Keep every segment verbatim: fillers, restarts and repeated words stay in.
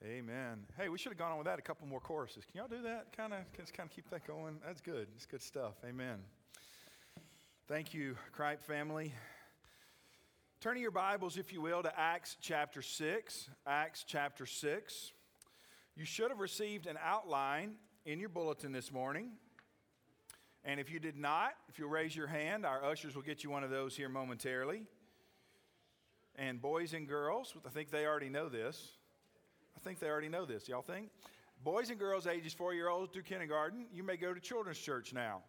Amen. Hey, we should have gone on with that a couple more choruses. Can y'all do that? Kind of, just kind of keep that going. That's good. It's good stuff. Amen. Thank you, Cripe family. Turn your Bibles, if you will, to Acts chapter six. Acts chapter six. You should have received an outline in your bulletin this morning. And if you did not, if you'll raise your hand, our ushers will get you one of those here momentarily. And boys and girls, I think they already know this. I think they already know this. Y'all think? Boys and girls ages four-year-olds through kindergarten, you may go to children's church now.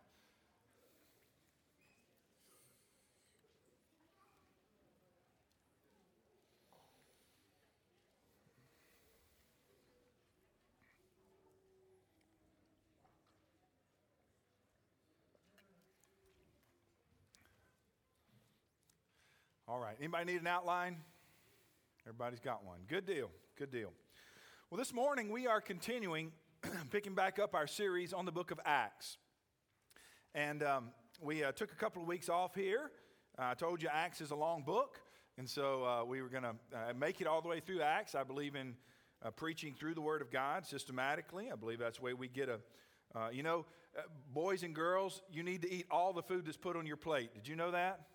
All right. Anybody need an outline? Everybody's got one. Good deal. Good deal. Well, this morning we are continuing, picking back up our series on the book of Acts. And um, we uh, took a couple of weeks off here. Uh, I told you Acts is a long book. And so uh, we were going to uh, make it all the way through Acts. I believe in uh, preaching through the Word of God systematically. I believe that's the way we get a, uh, you know, uh, boys and girls, you need to eat all the food that's put on your plate. Did you know that?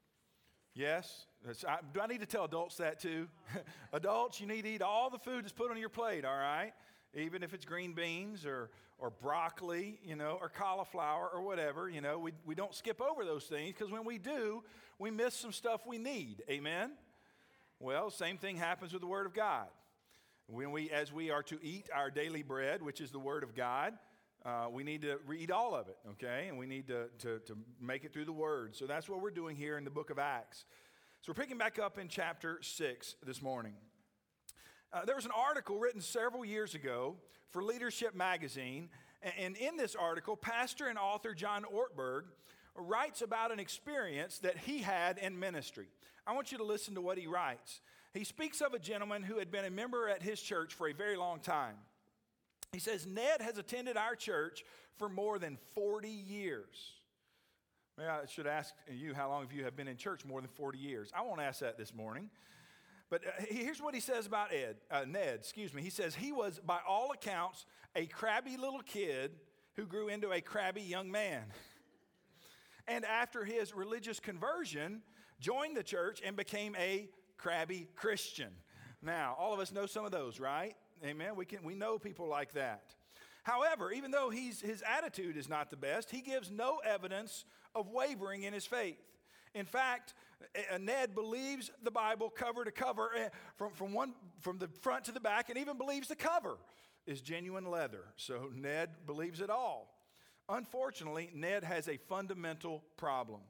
Yes? I, do I need to tell adults that too? Adults, you need to eat all the food that's put on your plate, all right? Even if it's green beans or or broccoli, you know, or cauliflower or whatever, you know, we, we don't skip over those things because when we do, we miss some stuff we need. Amen? Well, same thing happens with the Word of God. When we, as we are to eat our daily bread, which is the Word of God, Uh, we need to read all of it, okay? And we need to, to, to make it through the Word. So that's what we're doing here in the book of Acts. So we're picking back up in chapter six this morning. Uh, there was an article written several years ago for Leadership Magazine. And in this article, pastor and author John Ortberg writes about an experience that he had in ministry. I want you to listen to what he writes. He speaks of a gentleman who had been a member at his church for a very long time. He says, Ned has attended our church for more than forty years. Maybe I should ask you, how long have you have been in church more than forty years? I won't ask that this morning. But uh, here's what he says about Ed, uh, Ned, excuse me. He says, he was, by all accounts, a crabby little kid who grew into a crabby young man. And after his religious conversion, joined the church and became a crabby Christian. Now, all of us know some of those, right? Amen. We can we know people like that. However, even though he's, his attitude is not the best, he gives no evidence of wavering in his faith. In fact, Ned believes the Bible cover to cover, from, from, one, from the front to the back, and even believes the cover is genuine leather. So Ned believes it all. Unfortunately, Ned has a fundamental problem.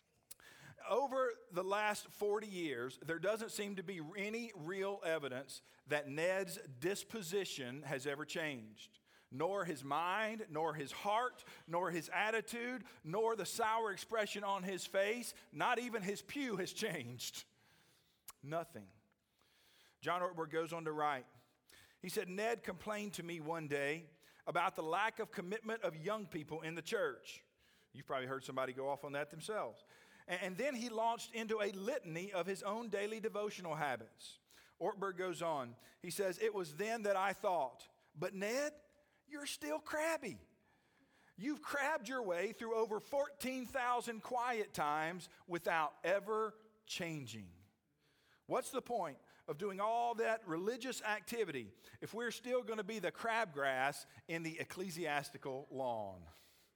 Over the last forty years, there doesn't seem to be any real evidence that Ned's disposition has ever changed. Nor his mind, nor his heart, nor his attitude, nor the sour expression on his face, not even his pew has changed. Nothing. John Ortberg goes on to write, he said, Ned complained to me one day about the lack of commitment of young people in the church. You've probably heard somebody go off on that themselves. And then he launched into a litany of his own daily devotional habits. Ortberg goes on. He says, it was then that I thought, but Ned, you're still crabby. You've crabbed your way through over fourteen thousand quiet times without ever changing. What's the point of doing all that religious activity if we're still going to be the crabgrass in the ecclesiastical lawn?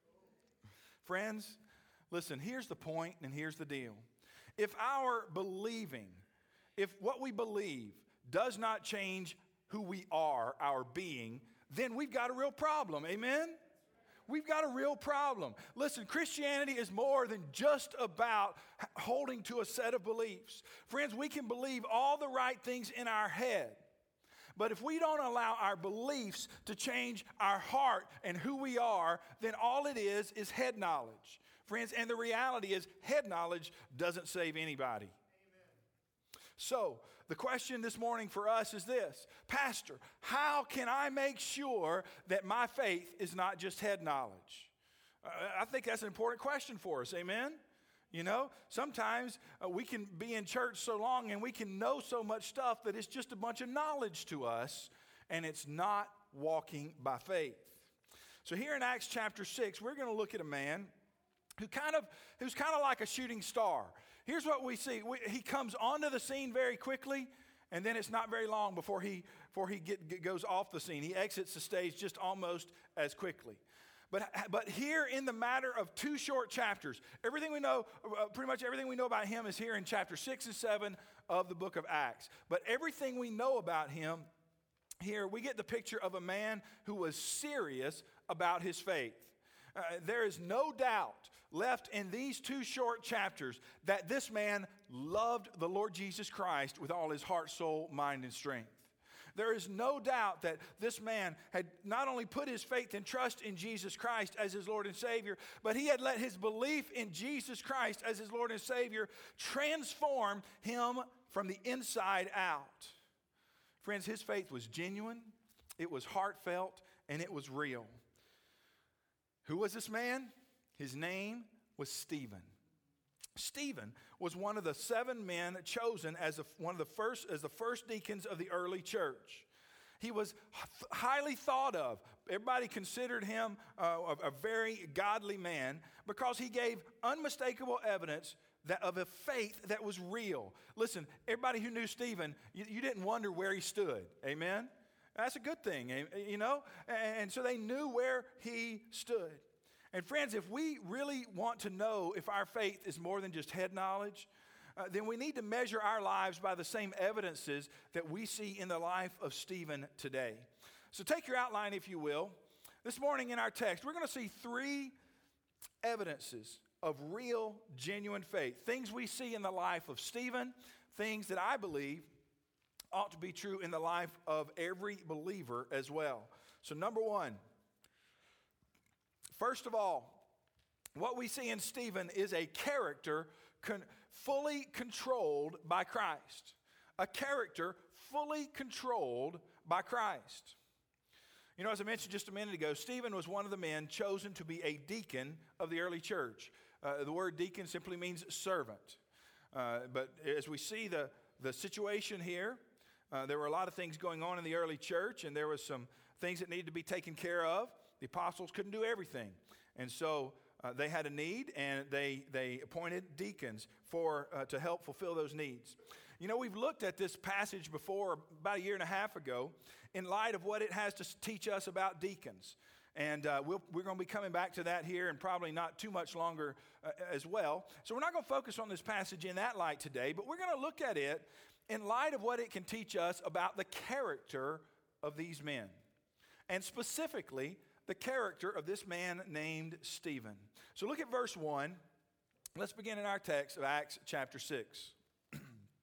Friends, listen, here's the point and here's the deal. If our believing, if what we believe does not change who we are, our being, then we've got a real problem. Amen? We've got a real problem. Listen, Christianity is more than just about holding to a set of beliefs. Friends, we can believe all the right things in our head. But if we don't allow our beliefs to change our heart and who we are, then all it is is head knowledge. Friends, and the reality is head knowledge doesn't save anybody. Amen. So the question this morning for us is this: Pastor, how can I make sure that my faith is not just head knowledge? Uh, I think that's an important question for us. Amen? You know, sometimes uh, we can be in church so long and we can know so much stuff that it's just a bunch of knowledge to us and it's not walking by faith. So here in Acts chapter six, we're going to look at a man who kind of, who's kind of like a shooting star. Here's what we see. We, he comes onto the scene very quickly, and then it's not very long before he, before he get, get, goes off the scene. He exits the stage just almost as quickly. But, but here in the matter of two short chapters, everything we know, uh, pretty much everything we know about him is here in chapter six and seven of the book of Acts. But everything we know about him, here we get the picture of a man who was serious about his faith. Uh, there is no doubt left in these two short chapters that this man loved the Lord Jesus Christ with all his heart, soul, mind, and strength. There is no doubt that this man had not only put his faith and trust in Jesus Christ as his Lord and Savior, but he had let his belief in Jesus Christ as his Lord and Savior transform him from the inside out. Friends, his faith was genuine, it was heartfelt, and it was real. Who was this man? His name was Stephen. Stephen was one of the seven men chosen as a, one of the first as the first deacons of the early church. He was highly thought of. Everybody considered him uh, a, a very godly man because he gave unmistakable evidence that of a faith that was real. Listen, everybody who knew Stephen, you, you didn't wonder where he stood. Amen? That's a good thing, you know? And so they knew where he stood. And friends, if we really want to know if our faith is more than just head knowledge, uh, then we need to measure our lives by the same evidences that we see in the life of Stephen today. So take your outline, if you will. This morning in our text, we're going to see three evidences of real, genuine faith. Things we see in the life of Stephen, things that I believe ought to be true in the life of every believer as well. So number one, first of all, what we see in Stephen is a character con- fully controlled by Christ. A character fully controlled by Christ. You know, as I mentioned just a minute ago, Stephen was one of the men chosen to be a deacon of the early church. Uh, the word deacon simply means servant. Uh, but as we see the, the situation here, uh, there were a lot of things going on in the early church, and there was some things that needed to be taken care of. The apostles couldn't do everything. And so uh, they had a need, and they, they appointed deacons for uh, to help fulfill those needs. You know, we've looked at this passage before about a year and a half ago in light of what it has to teach us about deacons. And uh, we'll, we're going to be coming back to that here and probably not too much longer uh, as well. So we're not going to focus on this passage in that light today, but we're going to look at it in light of what it can teach us about the character of these men. And specifically, the character of this man named Stephen. So look at verse one. Let's begin in our text of Acts chapter six. It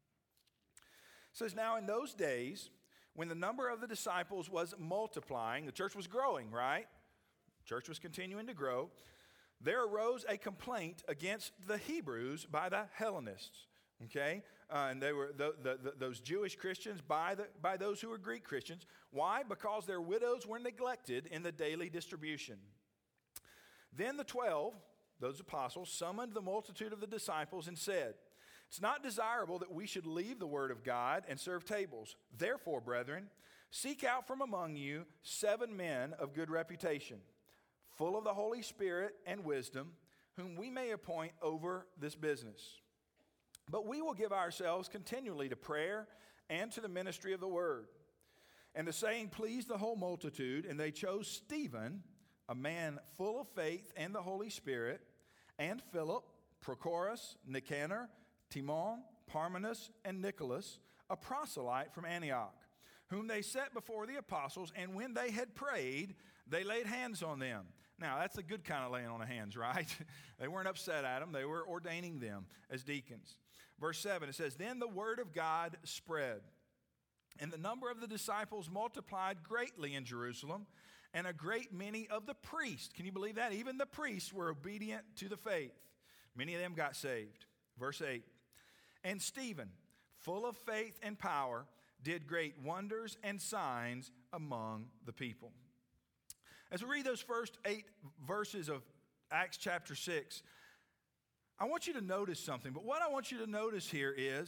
says, now in those days, when the number of the disciples was multiplying, the church was growing, right? Church was continuing to grow. There arose a complaint against the Hebrews by the Hellenists. Okay, uh, and they were the, the, the, those Jewish Christians by the by those who were Greek Christians. Why? Because their widows were neglected in the daily distribution. Then the twelve, those apostles, summoned the multitude of the disciples and said, "It's not desirable that we should leave the word of God and serve tables. Therefore, brethren, seek out from among you seven men of good reputation, full of the Holy Spirit and wisdom, whom we may appoint over this business. But we will give ourselves continually to prayer and to the ministry of the word." And the saying pleased the whole multitude, and they chose Stephen, a man full of faith and the Holy Spirit, and Philip, Prochorus, Nicanor, Timon, Parmenas, and Nicholas, a proselyte from Antioch, whom they set before the apostles, and when they had prayed, they laid hands on them. Now, that's a good kind of laying on of hands, right? They weren't upset at them. They were ordaining them as deacons. Verse seven, it says, "Then the word of God spread, and the number of the disciples multiplied greatly in Jerusalem, and a great many of the priests," can you believe that? Even the priests were obedient to the faith. Many of them got saved. Verse eight, "And Stephen, full of faith and power, did great wonders and signs among the people." As we read those first eight verses of Acts chapter six, I want you to notice something. But what I want you to notice here is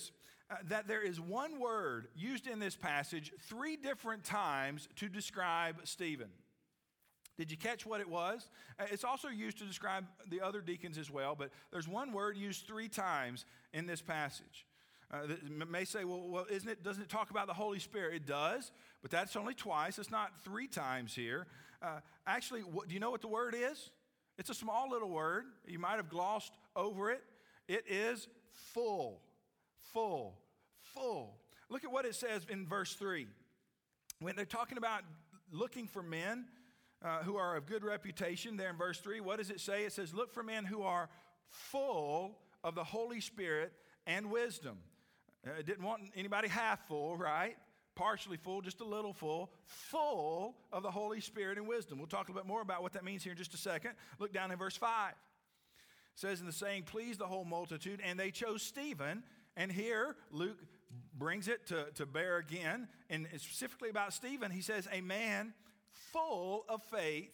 uh, that there is one word used in this passage three different times to describe Stephen. Did you catch what it was? Uh, It's also used to describe the other deacons as well, but there's one word used three times in this passage. Uh, that m- may say, well, well, isn't it? Doesn't it talk about the Holy Spirit? It does, but that's only twice. It's not three times here. Uh, actually, what, do you know what the word is? It's a small little word. You might have glossed over it. It is full, full, full. Look at what it says in verse three. When they're talking about looking for men uh, who are of good reputation, there in verse three, what does it say? It says, look for men who are full of the Holy Spirit and wisdom. Uh, it didn't want anybody half full, right? Partially full, just a little full. Full of the Holy Spirit and wisdom. We'll talk a little bit more about what that means here in just a second. Look down in verse five. It says, in the saying pleased the whole multitude, and they chose Stephen. And here Luke brings it to, to bear again. And specifically about Stephen, he says, a man full of faith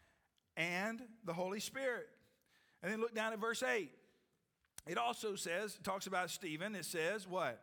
and the Holy Spirit. And then look down at verse eight. It also says, it talks about Stephen, it says what?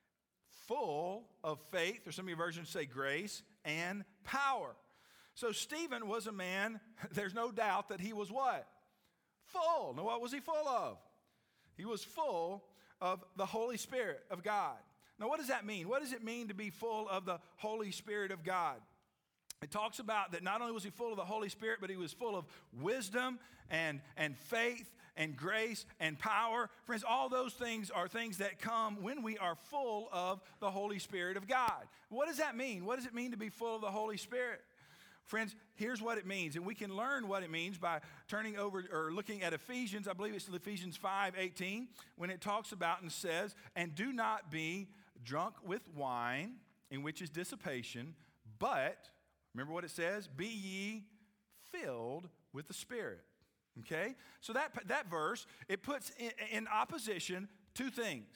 Full of faith, or some of your versions say grace, and power. So Stephen was a man, there's no doubt that he was what? Full. Now what was he full of? He was full of the Holy Spirit of God. Now what does that mean? What does it mean to be full of the Holy Spirit of God? It talks about that not only was he full of the Holy Spirit, but he was full of wisdom and, and faith and grace and power. Friends, all those things are things that come when we are full of the Holy Spirit of God. What does that mean? What does it mean to be full of the Holy Spirit? Friends, here's what it means, and we can learn what it means by turning over or looking at Ephesians. I believe it's Ephesians five eighteen, when it talks about and says, and do not be drunk with wine, in which is dissipation, but, remember what it says, be ye filled with the Spirit. Okay? So that, that verse, it puts in, in opposition two things.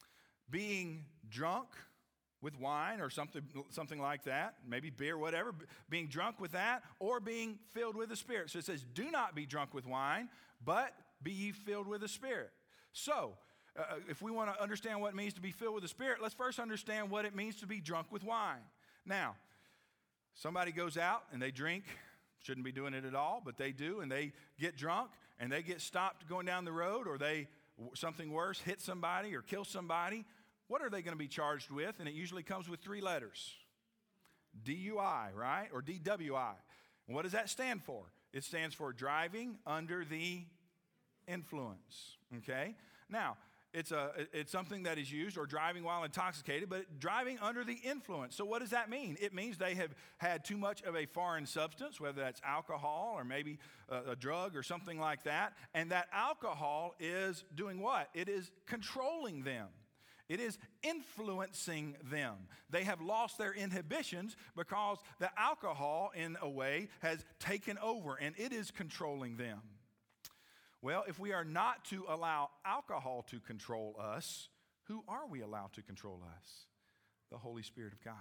Being drunk with wine or something, something like that, maybe beer, whatever, being drunk with that, or being filled with the Spirit. So it says, do not be drunk with wine, but be ye filled with the Spirit. So, uh, if we want to understand what it means to be filled with the Spirit, let's first understand what it means to be drunk with wine. Now, somebody goes out and they drink, shouldn't be doing it at all, but they do, and they get drunk, and they get stopped going down the road, or they, something worse, hit somebody or kill somebody. What are they going to be charged with? And it usually comes with three letters. D U I, right? Or D W I. And what does that stand for? It stands for driving under the influence, okay? Now, It's, a, it's something that is used, or driving while intoxicated, but driving under the influence. So what does that mean? It means they have had too much of a foreign substance, whether that's alcohol or maybe a, a drug or something like that. And that alcohol is doing what? It is controlling them. It is influencing them. They have lost their inhibitions because the alcohol, in a way, has taken over, and it is controlling them. Well, if we are not to allow alcohol to control us, who are we allowed to control us? The Holy Spirit of God.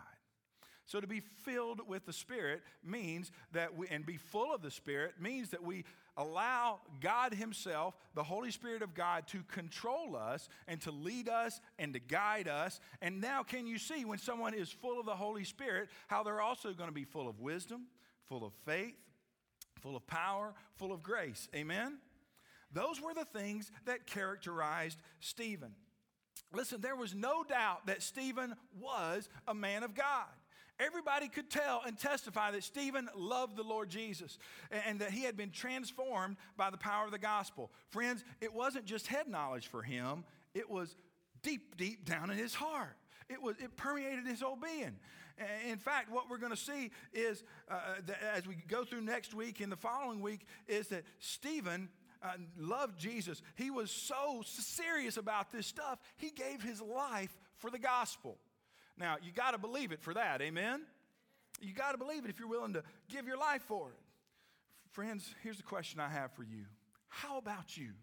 So to be filled with the Spirit means that we, and be full of the Spirit means that we allow God Himself, the Holy Spirit of God, to control us and to lead us and to guide us. And now can you see when someone is full of the Holy Spirit, how they're also going to be full of wisdom, full of faith, full of power, full of grace. Amen? Those were the things that characterized Stephen. Listen, there was no doubt that Stephen was a man of God. Everybody could tell and testify that Stephen loved the Lord Jesus and that he had been transformed by the power of the gospel. Friends, it wasn't just head knowledge for him. It was deep, deep down in his heart. It was, it permeated his whole being. In fact, what we're going to see is, uh, that as we go through next week and the following week, is that Stephen Uh, loved Jesus. He was so serious about this stuff, he gave his life for the gospel. Now, you got to believe it for that, amen? You got to believe it if you're willing to give your life for it. Friends, here's the question I have for you. How about you?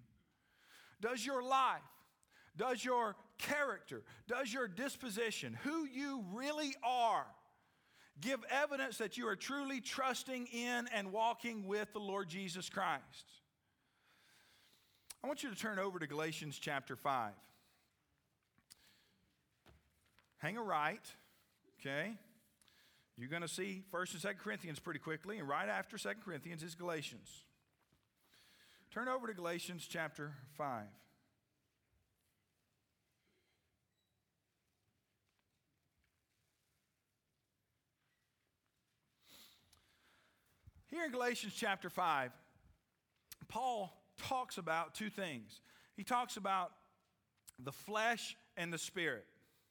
Does your life, does your character, does your disposition, who you really are, give evidence that you are truly trusting in and walking with the Lord Jesus Christ? I want you to turn over to Galatians chapter five. hang a right, okay? You're going to see First and Second Corinthians pretty quickly, and right after Second Corinthians is Galatians. Turn over to Galatians chapter five. Here in Galatians chapter five, Paul talks about two things. He talks about the flesh and the spirit.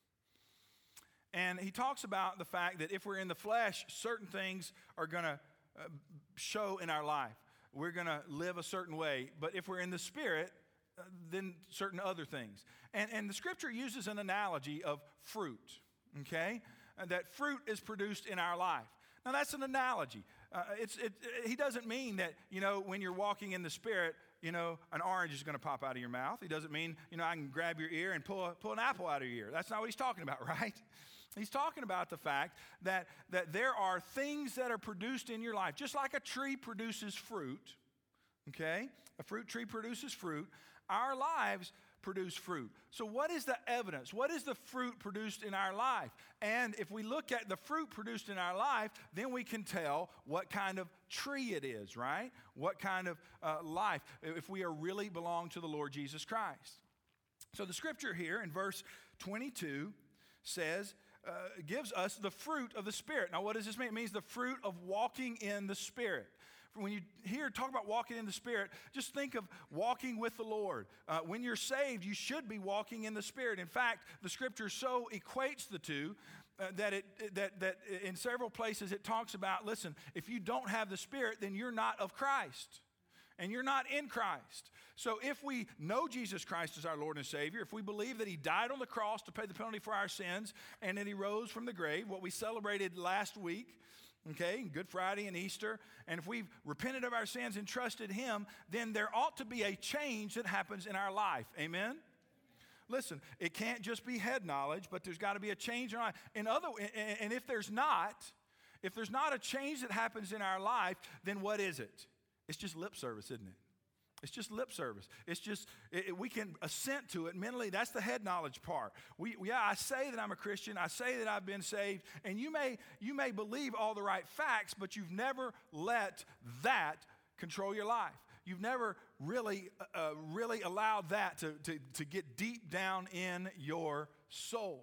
And he talks about the fact that if we're in the flesh, certain things are going to uh, show in our life. We're going to live a certain way. But if we're in the spirit, uh, then certain other things. And, and the scripture uses an analogy of fruit, okay? Uh, that fruit is produced in our life. Now, that's an analogy. Uh, it's, it, it, he doesn't mean that, you know, when you're walking in the Spirit, you know, an orange is going to pop out of your mouth. He doesn't mean, you know, I can grab your ear and pull, a, pull an apple out of your ear. That's not what he's talking about, right? He's talking about the fact that, that there are things that are produced in your life. Just like a tree produces fruit, okay? A fruit tree produces fruit. Our lives produce fruit. So what is the evidence? What is the fruit produced in our life? And if we look at the fruit produced in our life, then we can tell what kind of tree it is, right? What kind of uh, life, if we are really belong to the Lord Jesus Christ. So the scripture here in verse twenty-two says, uh, gives us the fruit of the Spirit. Now what does this mean? It means the fruit of walking in the Spirit. When you hear talk about walking in the Spirit, just think of walking with the Lord. Uh, when you're saved, you should be walking in the Spirit. In fact, the Scripture so equates the two uh, that it that that in several places it talks about, listen, if you don't have the Spirit, then you're not of Christ, and you're not in Christ. So if we know Jesus Christ as our Lord and Savior, if we believe that He died on the cross to pay the penalty for our sins, and that He rose from the grave, what we celebrated last week, okay, Good Friday and Easter, and if we've repented of our sins and trusted Him, then there ought to be a change that happens in our life. Amen? Listen, it can't just be head knowledge, but there's got to be a change in our life. In other, and if there's not, if there's not a change that happens in our life, then what is it? It's just lip service, isn't it? It's just lip service. It's just, it, we can assent to it mentally. That's the head knowledge part. We, yeah, I say that I'm a Christian. I say that I've been saved. And you may, you may believe all the right facts, but you've never let that control your life. You've never really, uh, really allowed that to, to, to get deep down in your soul.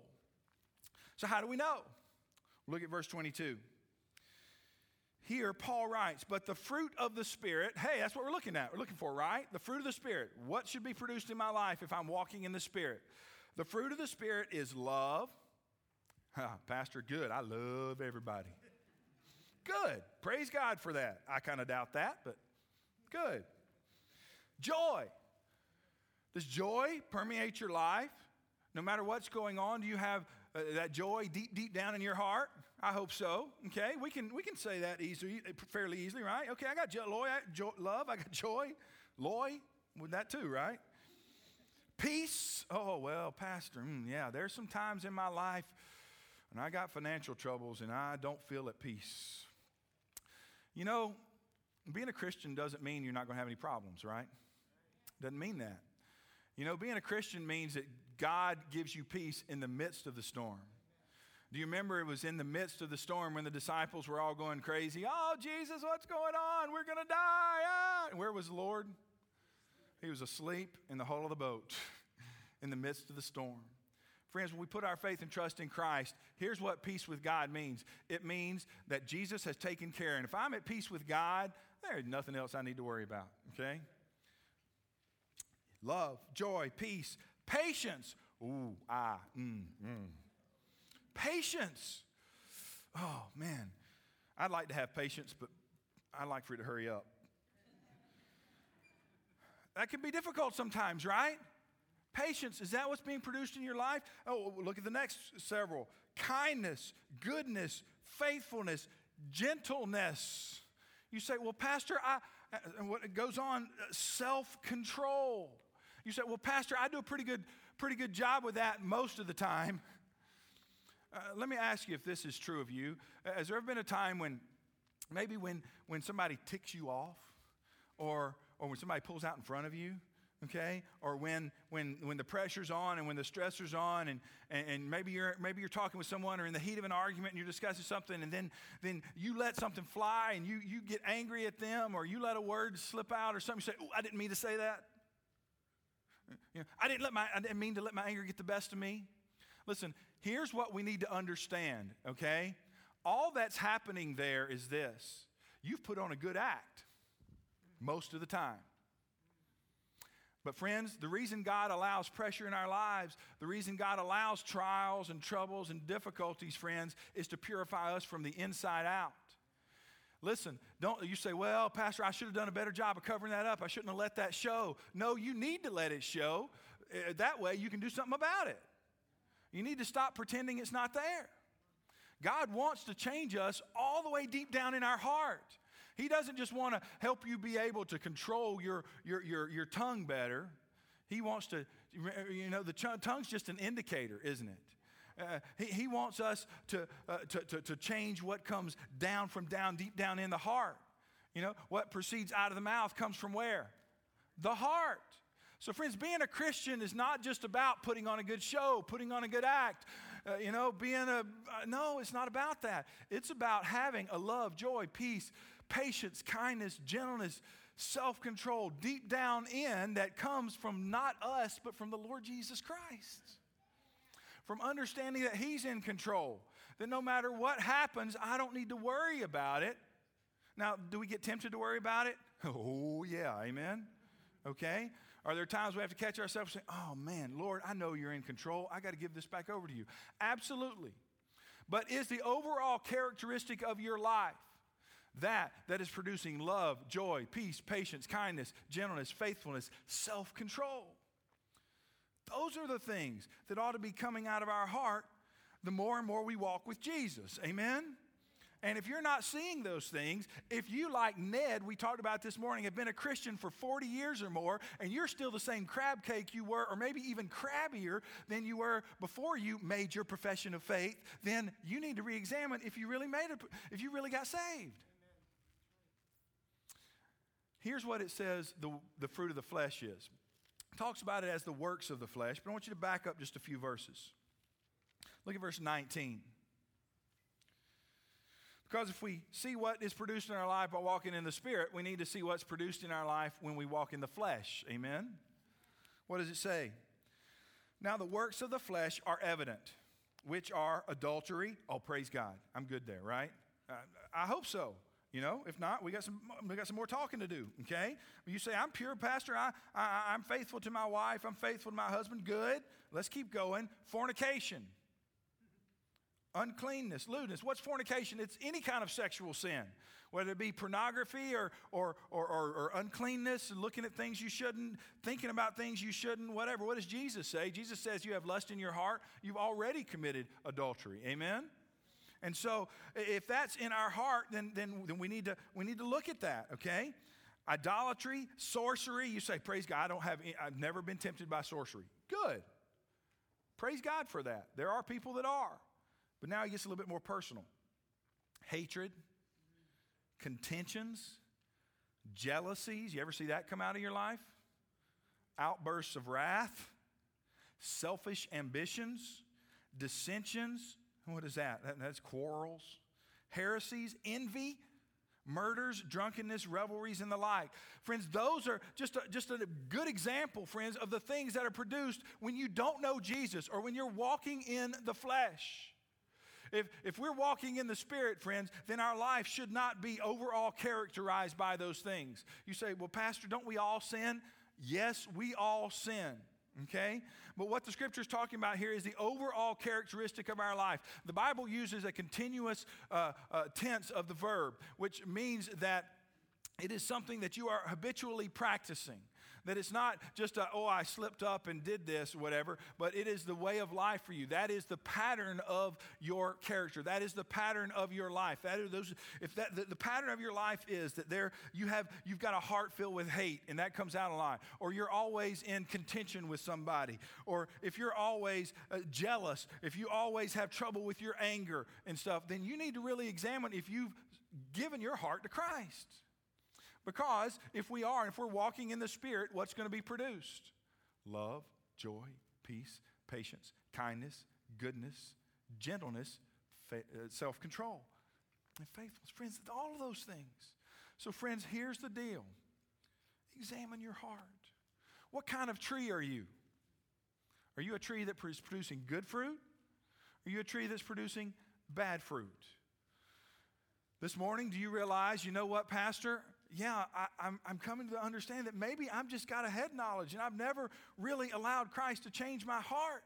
So how do we know? Look at verse twenty-two. Here, Paul writes, but the fruit of the Spirit, hey, that's what we're looking at. We're looking for, right? The fruit of the Spirit. What should be produced in my life if I'm walking in the Spirit? The fruit of the Spirit is love. Pastor, good. I love everybody. Good. Praise God for that. I kind of doubt that, but good. Joy. Does joy permeate your life? No matter what's going on, do you have uh, that joy deep, deep down in your heart? I hope so. Okay, we can we can say that easily, fairly easily, right? Okay, I got joy, I, joy, love. I got joy, loy, with that too, right? Peace. Oh well, Pastor. Mm, yeah, there's some times in my life when I got financial troubles and I don't feel at peace. You know, being a Christian doesn't mean you're not going to have any problems, right? Doesn't mean that. You know, being a Christian means that God gives you peace in the midst of the storm. Do you remember it was in the midst of the storm when the disciples were all going crazy? Oh, Jesus, what's going on? We're going to die. Ah. And where was the Lord? He was asleep in the hull of the boat in the midst of the storm. Friends, when we put our faith and trust in Christ, here's what peace with God means. It means that Jesus has taken care. And if I'm at peace with God, there's nothing else I need to worry about, okay? Love, joy, peace, patience. Ooh, ah, mm, mm. Patience. Oh, man. I'd like to have patience, but I'd like for it to hurry up. That can be difficult sometimes, right? Patience, is that what's being produced in your life? Oh, look at the next several. Kindness, goodness, faithfulness, gentleness. You say, well, Pastor, I, and what goes on, self-control. You say, well, Pastor, I do a pretty good, pretty good job with that most of the time. Uh, let me ask you if this is true of you. Has there ever been a time when, maybe when, when somebody ticks you off, or, or when somebody pulls out in front of you, okay? Or when when when the pressure's on and when the stressor's on, and, and, and maybe you're maybe you're talking with someone or in the heat of an argument and you're discussing something, and then then you let something fly and you you get angry at them, or you let a word slip out or something. You say, "Oh, I didn't mean to say that. You know, I didn't let my I didn't mean to let my anger get the best of me." Listen, here's what we need to understand, okay? All that's happening there is this. You've put on a good act most of the time. But friends, the reason God allows pressure in our lives, the reason God allows trials and troubles and difficulties, friends, is to purify us from the inside out. Listen, don't you say, "Well, Pastor, I should have done a better job of covering that up. I shouldn't have let that show." No, you need to let it show. That way you can do something about it. You need to stop pretending it's not there. God wants to change us all the way deep down in our heart. He doesn't just want to help you be able to control your, your, your, your tongue better. He wants to, you know, the tongue's just an indicator, isn't it? Uh, he, he wants us to, uh, to, to, to change what comes down from down, deep down in the heart. You know, what proceeds out of the mouth comes from where? The heart. So friends, being a Christian is not just about putting on a good show, putting on a good act, uh, you know, being a, uh, no, it's not about that. It's about having a love, joy, peace, patience, kindness, gentleness, self-control deep down in that comes from not us, but from the Lord Jesus Christ. From understanding that He's in control, that no matter what happens, I don't need to worry about it. Now, do we get tempted to worry about it? Oh, yeah, amen. Okay? Are there times we have to catch ourselves and say, "Oh, man, Lord, I know You're in control. I got to give this back over to You." Absolutely. But is the overall characteristic of your life that that is producing love, joy, peace, patience, kindness, gentleness, faithfulness, self-control? Those are the things that ought to be coming out of our heart the more and more we walk with Jesus. Amen? And if you're not seeing those things, if you, like Ned, we talked about this morning, have been a Christian for forty years or more, and you're still the same crab cake you were, or maybe even crabbier than you were before you made your profession of faith, then you need to re-examine if you really made it, if you really got saved. Here's what it says the, the fruit of the flesh is. It talks about it as the works of the flesh, but I want you to back up just a few verses. Look at verse nineteen. Because if we see what is produced in our life by walking in the Spirit, we need to see what's produced in our life when we walk in the flesh. Amen? What does it say? "Now the works of the flesh are evident, which are adultery." Oh, praise God. I'm good there, right? Uh, I hope so. You know, if not, we got some we got some more talking to do, okay? You say, "I'm pure, Pastor. I, I, I'm faithful to my wife. I'm faithful to my husband." Good. Let's keep going. Fornication. Uncleanness, lewdness. What's fornication? It's any kind of sexual sin, whether it be pornography or, or, or, or, or uncleanness, looking at things you shouldn't, thinking about things you shouldn't, whatever. What does Jesus say? Jesus says you have lust in your heart. You've already committed adultery. Amen? And so if that's in our heart, then, then, then we, need to, we need to look at that, okay? Idolatry, sorcery. You say, "Praise God, I don't have any, I've never been tempted by sorcery." Good. Praise God for that. There are people that are. But now he gets a little bit more personal. Hatred, contentions, jealousies. You ever see that come out of your life? Outbursts of wrath, selfish ambitions, dissensions. What is that? that that's quarrels, heresies, envy, murders, drunkenness, revelries, and the like. Friends, those are just a, just a good example, friends, of the things that are produced when you don't know Jesus or when you're walking in the flesh. If, if we're walking in the Spirit, friends, then our life should not be overall characterized by those things. You say, "Well, Pastor, don't we all sin?" Yes, we all sin, okay? But what the Scripture is talking about here is the overall characteristic of our life. The Bible uses a continuous uh, uh, tense of the verb, which means that it is something that you are habitually practicing. That it's not just a, "Oh, I slipped up and did this," or whatever, but it is the way of life for you. That is the pattern of your character. That is the pattern of your life. That is those. If that the, the pattern of your life is that there you have you've got a heart filled with hate, and that comes out a lot, or you're always in contention with somebody, or if you're always uh, jealous, if you always have trouble with your anger and stuff, then you need to really examine if you've given your heart to Christ. Because if we are, if we're walking in the Spirit, what's going to be produced? Love, joy, peace, patience, kindness, goodness, gentleness, fa- uh, self-control, and faithfulness. Friends, all of those things. So friends, here's the deal. Examine your heart. What kind of tree are you? Are you a tree that is producing good fruit? Are you a tree that's producing bad fruit? This morning, do you realize, you know what, Pastor? Yeah, I, I'm, I'm coming to understand that maybe I've just got a head knowledge and I've never really allowed Christ to change my heart.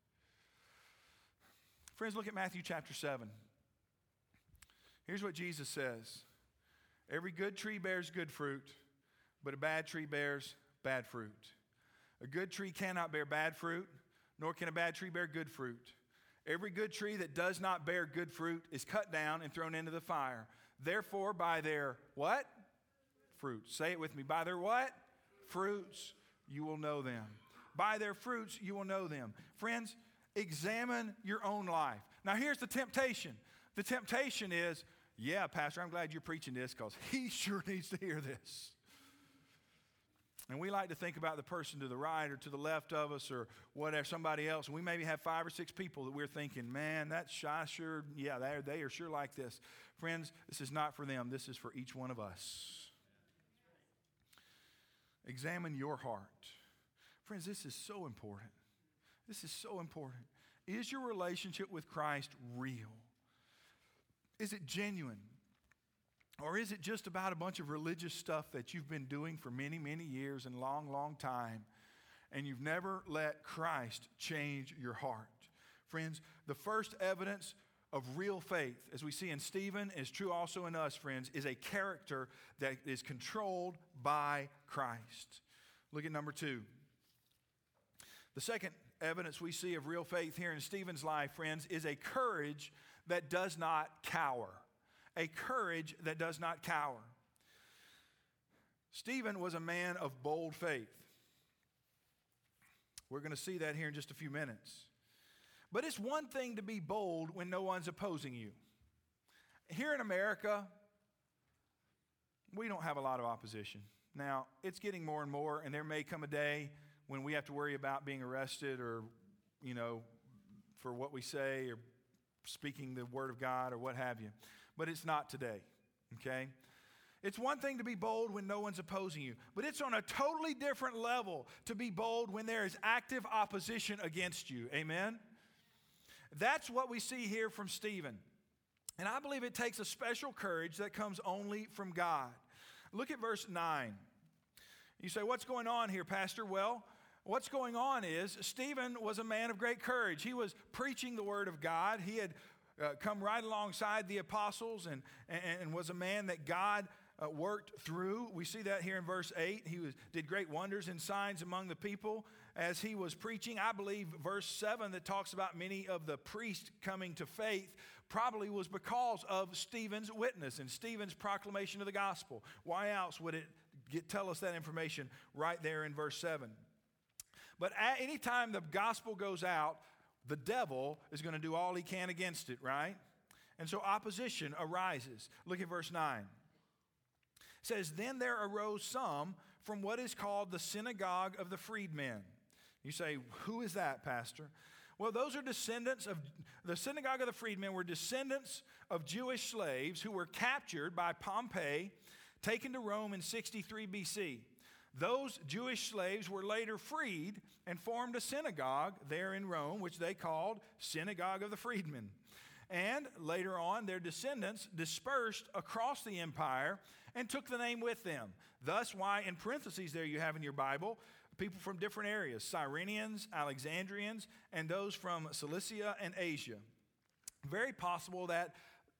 Friends, look at Matthew chapter seven. Here's what Jesus says. Every good tree bears good fruit, but a bad tree bears bad fruit. A good tree cannot bear bad fruit, nor can a bad tree bear good fruit. Every good tree that does not bear good fruit is cut down and thrown into the fire. Therefore, by their what? Fruits. Say it with me. By their what? Fruits, you will know them. By their fruits, you will know them. Friends, examine your own life. Now, here's the temptation. The temptation is, yeah, Pastor, I'm glad you're preaching this because he sure needs to hear this. And we like to think about the person to the right or to the left of us or whatever, somebody else. And we maybe have five or six people that we're thinking, man, that's shy, sure, yeah, they are, they are sure like this. Friends, this is not for them. This is for each one of us. Examine your heart. Friends, this is so important. This is so important. Is your relationship with Christ real? Is it genuine? Or is it just about a bunch of religious stuff that you've been doing for many, many years and long, long time, and you've never let Christ change your heart? Friends, the first evidence of real faith, as we see in Stephen, is true also in us, friends, is a character that is controlled by Christ. Look at number two. The second evidence we see of real faith here in Stephen's life, friends, is a courage that does not cower. A courage that does not cower. Stephen was a man of bold faith. We're going to see that here in just a few minutes. But it's one thing to be bold when no one's opposing you. Here in America, we don't have a lot of opposition. Now, it's getting more and more, and there may come a day when we have to worry about being arrested or, you know, for what we say or speaking the word of God or what have you. But it's not today, okay? It's one thing to be bold when no one's opposing you, but it's on a totally different level to be bold when there is active opposition against you, amen? That's what we see here from Stephen. And I believe it takes a special courage that comes only from God. Look at verse nine. You say, what's going on here, Pastor? Well, what's going on is Stephen was a man of great courage. He was preaching the word of God. He had uh, come right alongside the apostles and, and, and was a man that God uh, worked through. We see that here in verse eight. He was, did great wonders and signs among the people as he was preaching. I believe verse seven that talks about many of the priests coming to faith probably was because of Stephen's witness and Stephen's proclamation of the gospel. Why else would it get, tell us that information right there in verse seven? But at any time the gospel goes out, the devil is going to do all he can against it, right? And so opposition arises. Look at verse nine. It says, then there arose some from what is called the synagogue of the freedmen. You say, who is that, Pastor? Well, those are descendants of, the synagogue of the freedmen were descendants of Jewish slaves who were captured by Pompey, taken to Rome in sixty-three B C. Those Jewish slaves were later freed and formed a synagogue there in Rome, which they called Synagogue of the Freedmen. And later on, their descendants dispersed across the empire and took the name with them. Thus, why in parentheses there you have in your Bible, people from different areas, Cyrenians, Alexandrians, and those from Cilicia and Asia. Very possible that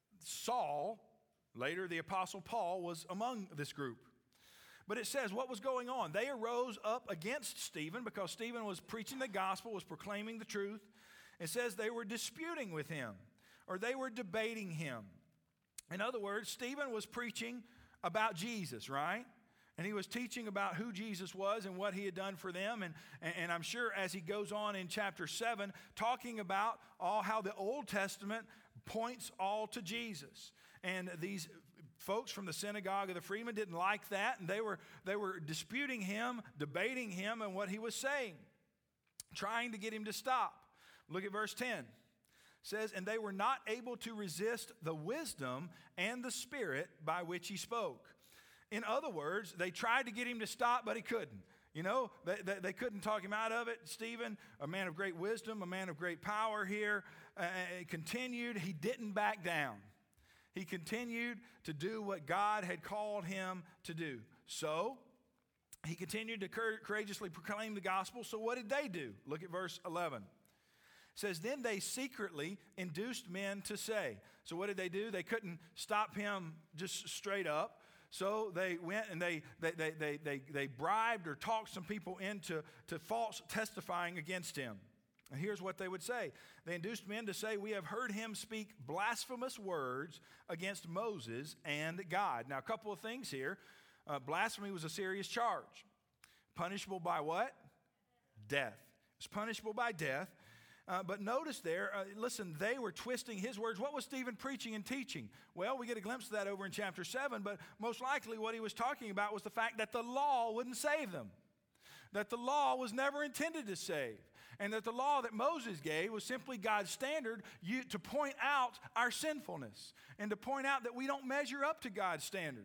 Saul, later the Apostle Paul, was among this group. But it says what was going on. They arose up against Stephen because Stephen was preaching the gospel, was proclaiming the truth. It says they were disputing with him, or they were debating him. In other words, Stephen was preaching about Jesus, right? And he was teaching about who Jesus was and what he had done for them. And, and, and I'm sure as he goes on in chapter seven, talking about all how the Old Testament points all to Jesus. And these folks from the synagogue of the freedmen didn't like that, and they were, they were disputing him, debating him and what he was saying, trying to get him to stop. Look at verse ten. It says, and they were not able to resist the wisdom and the spirit by which he spoke. In other words, they tried to get him to stop, but he couldn't. You know, they, they, they couldn't talk him out of it. Stephen, a man of great wisdom, a man of great power here, uh, continued. He didn't back down. He continued to do what God had called him to do. So, he continued to courageously proclaim the gospel. So what did they do? Look at verse eleven. It says, then they secretly induced men to say. So what did they do? They couldn't stop him just straight up. So they went and they they they they they, they bribed or talked some people into to false testifying against him. And here's what they would say. They induced men to say, we have heard him speak blasphemous words against Moses and God. Now, a couple of things here. Uh, blasphemy was a serious charge. Punishable by what? Death. It's punishable by death. Uh, but notice there, uh, listen, they were twisting his words. What was Stephen preaching and teaching? Well, we get a glimpse of that over in chapter seven, but most likely what he was talking about was the fact that the law wouldn't save them, that the law was never intended to save, and that the law that Moses gave was simply God's standard you, to point out our sinfulness and to point out that we don't measure up to God's standard.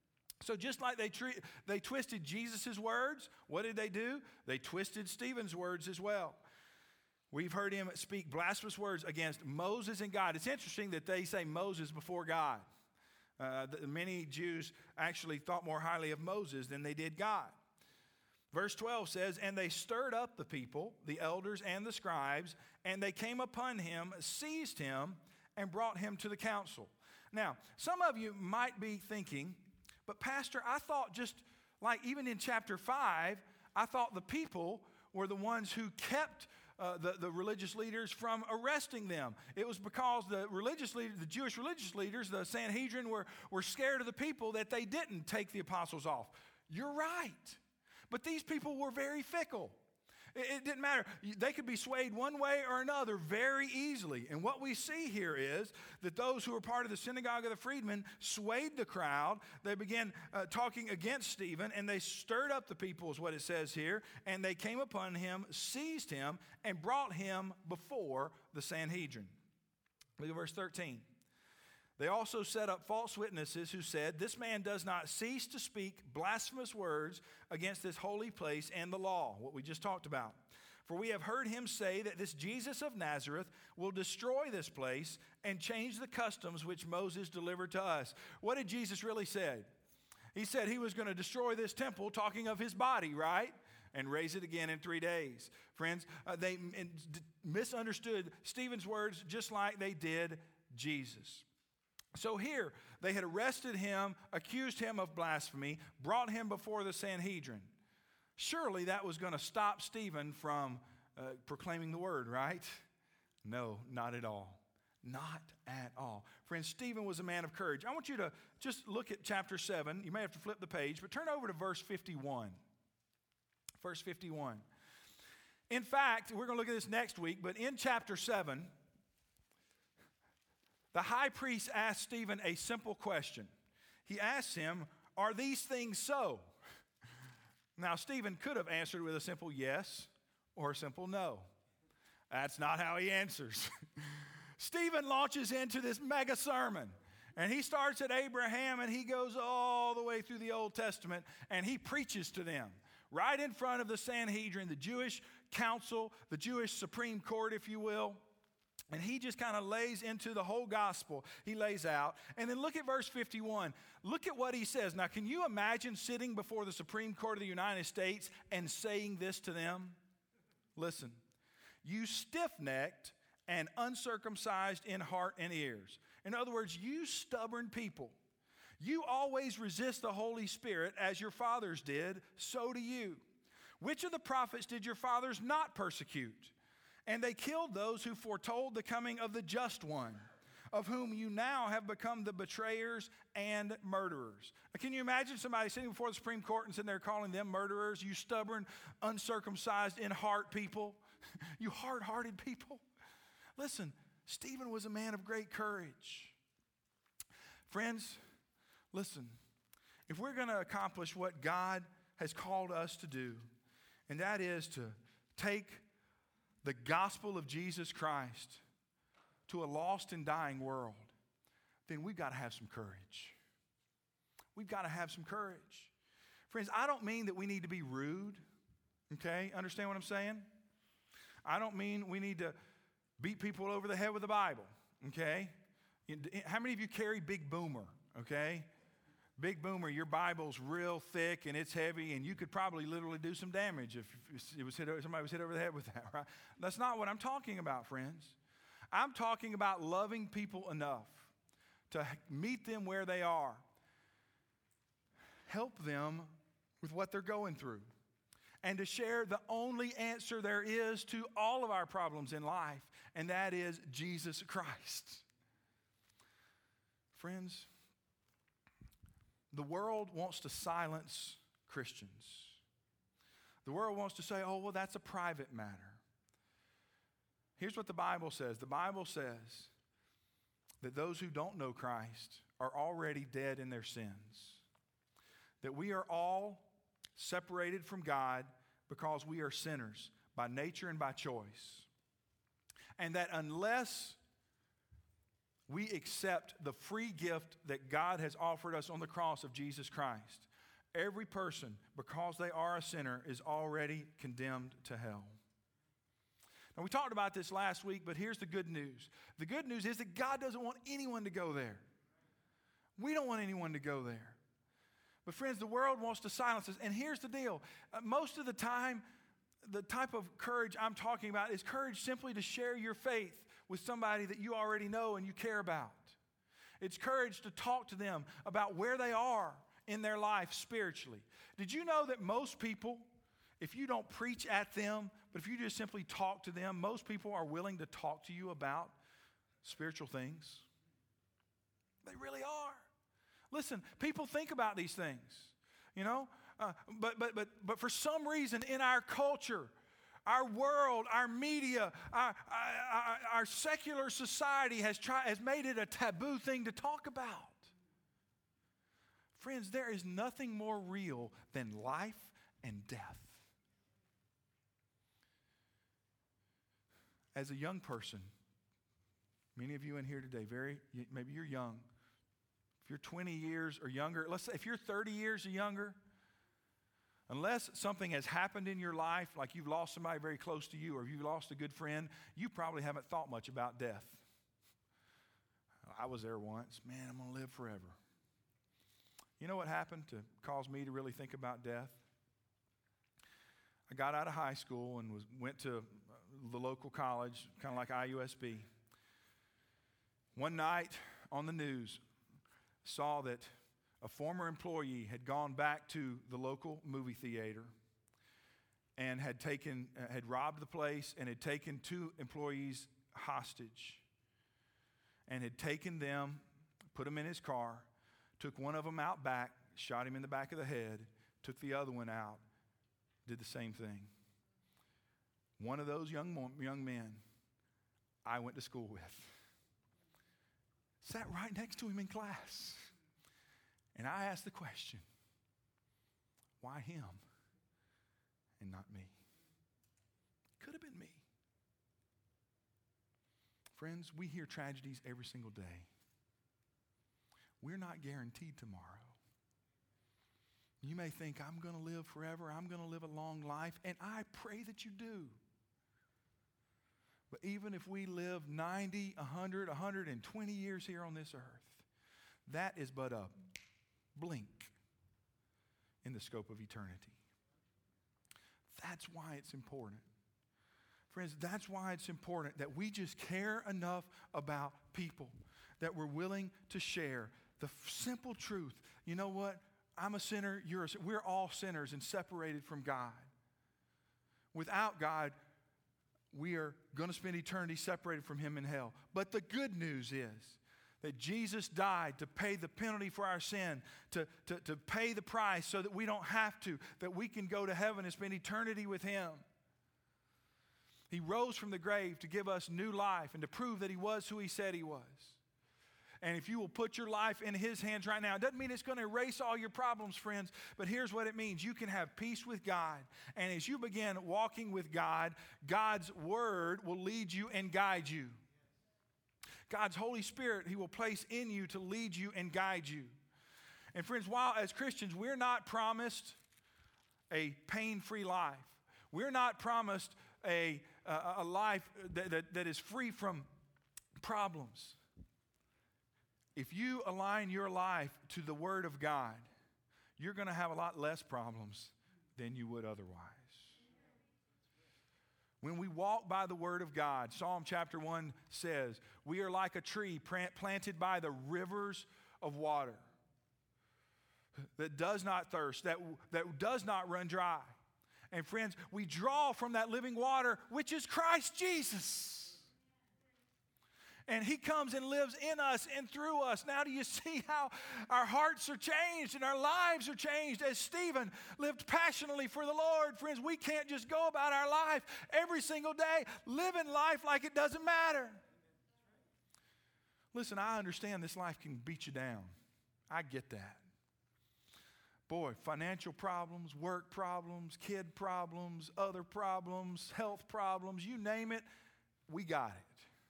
So just like they, tre- they twisted Jesus' words, what did they do? They twisted Stephen's words as well. We've heard him speak blasphemous words against Moses and God. It's interesting that they say Moses before God. Uh, the, many Jews actually thought more highly of Moses than they did God. Verse twelve says, and they stirred up the people, the elders and the scribes, and they came upon him, seized him, and brought him to the council. Now, some of you might be thinking, but Pastor, I thought just like even in chapter five, I thought the people were the ones who kept Uh, the, the religious leaders from arresting them. It was because the religious leaders, the Jewish religious leaders, the Sanhedrin, were, were scared of the people that they didn't take the apostles off. You're right. But these people were very fickle. It, it didn't matter. They could be swayed one way or another very easily. And what we see here is that those who were part of the synagogue of the freedmen swayed the crowd. They began uh, talking against Stephen, and they stirred up the people, is what it says here. And they came upon him, seized him, and brought him before the Sanhedrin. Look at verse thirteen. They also set up false witnesses who said, this man does not cease to speak blasphemous words against this holy place and the law, what we just talked about. For we have heard him say that this Jesus of Nazareth will destroy this place and change the customs which Moses delivered to us. What did Jesus really say? He said he was going to destroy this temple, talking of his body, right? And raise it again in three days. Friends, uh, they m- misunderstood Stephen's words just like they did Jesus. So here, they had arrested him, accused him of blasphemy, brought him before the Sanhedrin. Surely that was going to stop Stephen from uh, proclaiming the word, right? No, not at all. Not at all. Friends, Stephen was a man of courage. I want you to just look at chapter seven. You may have to flip the page, but turn over to verse fifty-one. Verse fifty-one. In fact, we're going to look at this next week, but in chapter seven, the high priest asked Stephen a simple question. He asked him, are these things so? Now, Stephen could have answered with a simple yes or a simple no. That's not how he answers. Stephen launches into this mega sermon, and he starts at Abraham, and he goes all the way through the Old Testament, and he preaches to them right in front of the Sanhedrin, the Jewish council, the Jewish Supreme Court, if you will. And he just kind of lays into the whole gospel. He lays out. And then look at verse fifty-one. Look at what he says. Now, can you imagine sitting before the Supreme Court of the United States and saying this to them? Listen. You stiff-necked and uncircumcised in heart and ears. In other words, you stubborn people. You always resist the Holy Spirit as your fathers did, so do you. Which of the prophets did your fathers not persecute? And they killed those who foretold the coming of the just one, of whom you now have become the betrayers and murderers. Now, can you imagine somebody sitting before the Supreme Court and sitting there calling them murderers, you stubborn, uncircumcised in heart people, you hard-hearted people? Listen, Stephen was a man of great courage. Friends, Listen, if we're going to accomplish what God has called us to do, and that is to take the gospel of Jesus Christ to a lost and dying world, then we've got to have some courage. We've got to have some courage. Friends, I don't mean that we need to be rude, okay? Understand what I'm saying? I don't mean we need to beat people over the head with the Bible, okay? How many of you carry Big Boomer, okay? Big Boomer, your Bible's real thick and it's heavy, and you could probably literally do some damage if it was hit, somebody was hit over the head with that, right? That's not what I'm talking about, friends. I'm talking about loving people enough to meet them where they are, help them with what they're going through, and to share the only answer there is to all of our problems in life, and that is Jesus Christ. Friends, the world wants to silence Christians. The world wants to say, oh, well, that's a private matter. Here's what the Bible says. The Bible says that those who don't know Christ are already dead in their sins. That we are all separated from God because we are sinners by nature and by choice. And that unless we accept the free gift that God has offered us on the cross of Jesus Christ, every person, because they are a sinner, is already condemned to hell. Now, we talked about this last week, but here's the good news. The good news is that God doesn't want anyone to go there. We don't want anyone to go there. But friends, the world wants to silence us. And here's the deal. Uh, most of the time, the type of courage I'm talking about is courage simply to share your faith with somebody that you already know and you care about. It's courage to talk to them about where they are in their life spiritually. Did you know that most people, if you don't preach at them, but if you just simply talk to them, most people are willing to talk to you about spiritual things? They really are. Listen, people think about these things, you know, uh, but, but, but, but for some reason in our culture, our world, our media, our, our, our secular society has, tried, has made it a taboo thing to talk about. Friends, there is nothing more real than life and death. As a young person, many of you in here today, very maybe you're young. If you're twenty years or younger, let's say if you're thirty years or younger, unless something has happened in your life, like you've lost somebody very close to you or you've lost a good friend, you probably haven't thought much about death. I was there once. Man, I'm going to live forever. You know what happened to cause me to really think about death? I got out of high school and was went to the local college, kind of like I U S B. One night on the news, saw that a former employee had gone back to the local movie theater and had taken, uh, had robbed the place and had taken two employees hostage and had taken them, put them in his car, took one of them out back, shot him in the back of the head, took the other one out, did the same thing. One of those young, young men I went to school with sat right next to him in class. And I asked the question, why him and not me? Could have been me. Friends, we hear tragedies every single day. We're not guaranteed tomorrow. You may think, I'm going to live forever, I'm going to live a long life, and I pray that you do. But even if we live ninety, one hundred, one hundred twenty years here on this earth, that is but a blink in the scope of eternity. That's why it's important. Friends, that's why it's important that we just care enough about people, that we're willing to share the simple truth. You know what? I'm a sinner, you're a sinner. We're all sinners and separated from God. Without God, we are going to spend eternity separated from Him in hell. But the good news is that Jesus died to pay the penalty for our sin, to, to, to pay the price so that we don't have to, that we can go to heaven and spend eternity with Him. He rose from the grave to give us new life and to prove that He was who He said He was. And if you will put your life in His hands right now, it doesn't mean it's going to erase all your problems, friends, but here's what it means. You can have peace with God. And as you begin walking with God, God's Word will lead you and guide you. God's Holy Spirit, He will place in you to lead you and guide you. And friends, while as Christians, we're not promised a pain-free life. We're not promised a, a, a life that, that, that is free from problems. If you align your life to the Word of God, you're going to have a lot less problems than you would otherwise. When we walk by the Word of God, Psalm chapter one says, we are like a tree planted by the rivers of water that does not thirst, that, that does not run dry. And friends, we draw from that living water, which is Christ Jesus. And He comes and lives in us and through us. Now do you see how our hearts are changed and our lives are changed as Stephen lived passionately for the Lord? Friends, we can't just go about our life every single day living life like it doesn't matter. Listen, I understand this life can beat you down. I get that. Boy, financial problems, work problems, kid problems, other problems, health problems, you name it, we got it.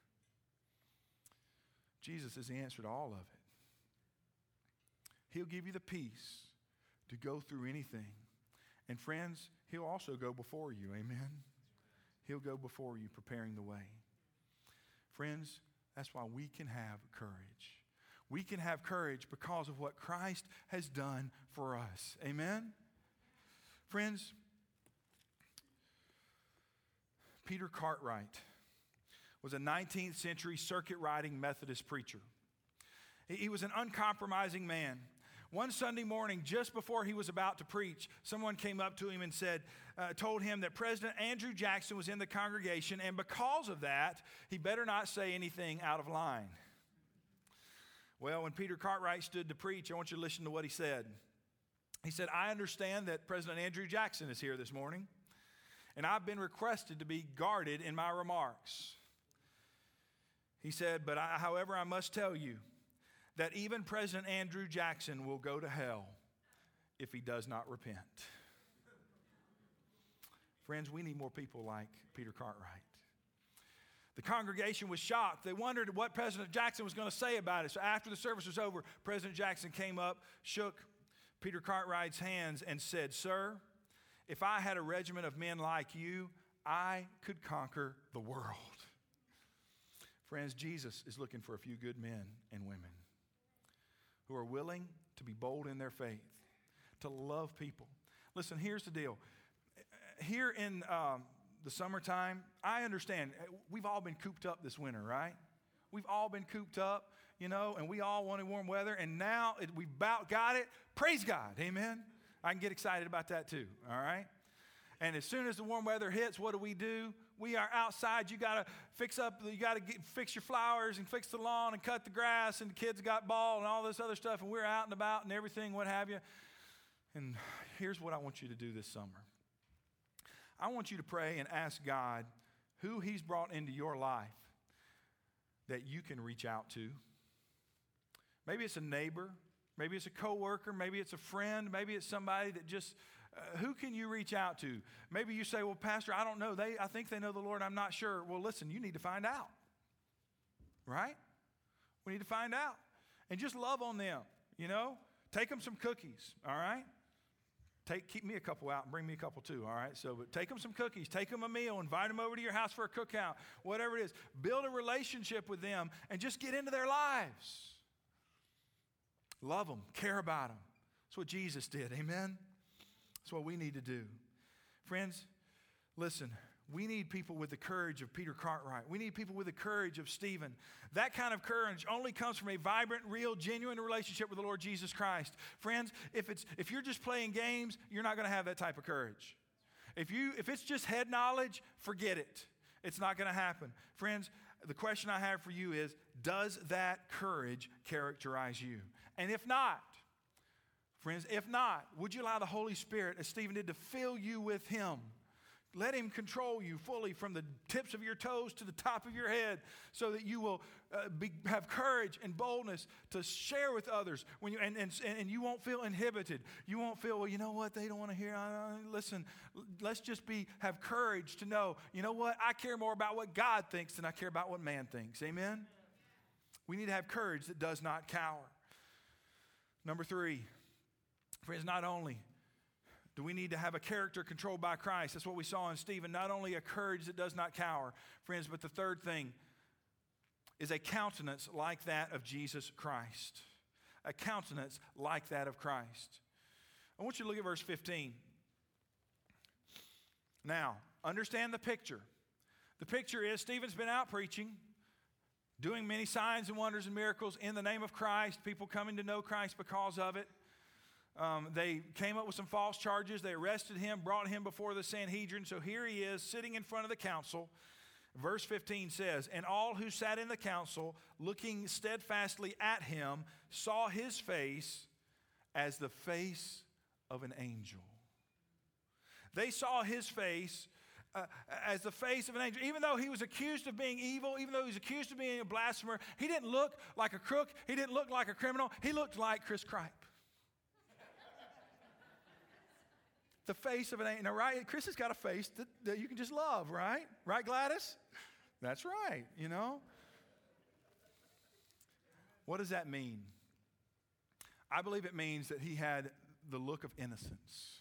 Jesus is the answer to all of it. He'll give you the peace to go through anything. And friends, He'll also go before you, amen? He'll go before you, preparing the way. Friends, that's why we can have courage. We can have courage because of what Christ has done for us. Amen? Friends, Peter Cartwright was a nineteenth century circuit riding Methodist preacher. He was an uncompromising man. One Sunday morning, just before he was about to preach, someone came up to him and said, uh, told him that President Andrew Jackson was in the congregation, and because of that, he better not say anything out of line. Well, when Peter Cartwright stood to preach, I want you to listen to what he said. He said, I understand that President Andrew Jackson is here this morning, and I've been requested to be guarded in my remarks. He said, but I, however, I must tell you that even President Andrew Jackson will go to hell if he does not repent. Friends, we need more people like Peter Cartwright. The congregation was shocked. They wondered what President Jackson was going to say about it. So after the service was over, President Jackson came up, shook Peter Cartwright's hands, and said, Sir, if I had a regiment of men like you, I could conquer the world. Friends, Jesus is looking for a few good men and women who are willing to be bold in their faith, to love people. Listen, here's the deal. Here in um, the summertime, I understand we've all been cooped up this winter, right? We've all been cooped up, you know, and we all wanted warm weather, and now it, we've about got it. Praise God, amen? I can get excited about that too, all right? And as soon as the warm weather hits, what do we do? We are outside. You got to fix up, you got to fix your flowers and fix the lawn and cut the grass, and the kids got ball and all this other stuff, and we're out and about and everything, what have you. And here's what I want you to do this summer. I want you to pray and ask God who He's brought into your life that you can reach out to. Maybe it's a neighbor. Maybe it's a coworker. Maybe it's a friend. Maybe it's somebody that just... Uh, who can you reach out to? Maybe you say, well, Pastor, I don't know. They, I think they know the Lord. I'm not sure. Well, listen, you need to find out. Right? We need to find out. And just love on them, you know? Take them some cookies, all right? Take, keep me a couple out and bring me a couple too, all right? So, but take them some cookies. Take them a meal. Invite them over to your house for a cookout. Whatever it is. Build a relationship with them and just get into their lives. Love them. Care about them. That's what Jesus did. Amen? That's what we need to do. Friends, listen, we need people with the courage of Peter Cartwright. We need people with the courage of Stephen. That kind of courage only comes from a vibrant, real, genuine relationship with the Lord Jesus Christ. Friends, if it's if you're just playing games, you're not going to have that type of courage. If you if it's just head knowledge, forget it. It's not going to happen. Friends, the question I have for you is, does that courage characterize you? And if not, Friends, if not, would you allow the Holy Spirit, as Stephen did, to fill you with Him? Let him control you fully from the tips of your toes to the top of your head so that you will uh, be, have courage and boldness to share with others when you, and, and, and you won't feel inhibited. You won't feel, well, you know what, they don't want to hear. Uh, listen, let's just be have courage to know, you know what, I care more about what God thinks than I care about what man thinks. Amen? We need to have courage that does not cower. Number three, friends, not only do we need to have a character controlled by Christ? That's what we saw in Stephen. Not only a courage that does not cower, friends, but the third thing is a countenance like that of Jesus Christ. A countenance like that of Christ. I want you to look at verse fifteen. Now, understand the picture. The picture is Stephen's been out preaching, doing many signs and wonders and miracles in the name of Christ, people coming to know Christ because of it. Um, they came up with some false charges. They arrested him, brought him before the Sanhedrin. So here he is sitting in front of the council. Verse fifteen says, and all who sat in the council, looking steadfastly at him, saw his face as the face of an angel. They saw his face uh, as the face of an angel. Even though he was accused of being evil, even though he was accused of being a blasphemer, he didn't look like a crook. He didn't look like a criminal. He looked like Chris Kripe. The face of an angel. Now, right, Chris has got a face that, that you can just love, right? Right, Gladys? That's right, you know. What does that mean? I believe it means that he had the look of innocence.